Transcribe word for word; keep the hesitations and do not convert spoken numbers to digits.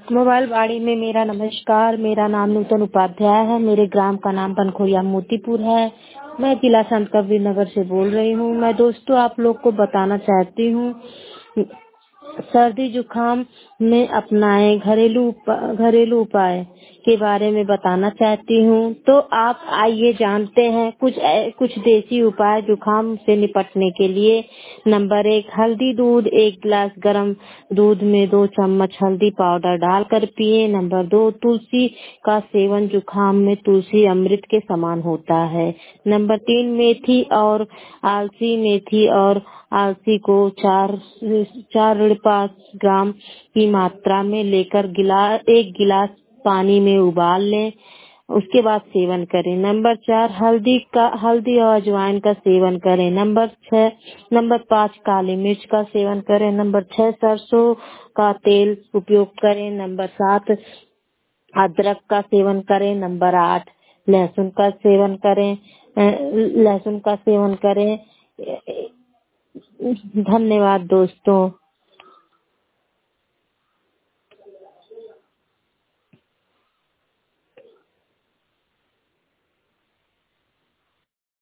Mobile बाड़ी में मेरा नमस्कार। मेरा नाम नूतन उपाध्याय है। मेरे ग्राम का नाम बनखोरिया मोतीपुर है। मैं जिला संत कबीर नगर से बोल रही हूँ। मैं दोस्तों आप लोग को बताना चाहती हूँ, सर्दी जुकाम में अपनाए घरेलू उपा- घरेलू उपाय के बारे में बताना चाहती हूँ। तो आप आइए जानते हैं कुछ ऐ- कुछ देसी उपाय जुकाम से निपटने के लिए। नंबर एक, हल्दी दूध। एक गिलास गर्म दूध में दो चम्मच हल्दी पाउडर डालकर पिए। नंबर दो, तुलसी का सेवन जुकाम में तुलसी अमृत के समान होता है। नंबर तीन, मेथी और आलसी मेथी और आलसी को चार चार पाँच ग्राम की मात्रा में लेकर गिलास एक गिलास पानी में उबाल लें, उसके बाद सेवन करें। नंबर चार, हल्दी का हल्दी और अजवाइन का सेवन करें। नंबर छह नंबर पाँच, काली मिर्च का सेवन करें। नंबर छह, सरसों का तेल उपयोग करें। नंबर सात, अदरक का सेवन करें। नंबर आठ, लहसुन का सेवन करें अ, लहसुन का सेवन करें। धन्यवाद दोस्तों।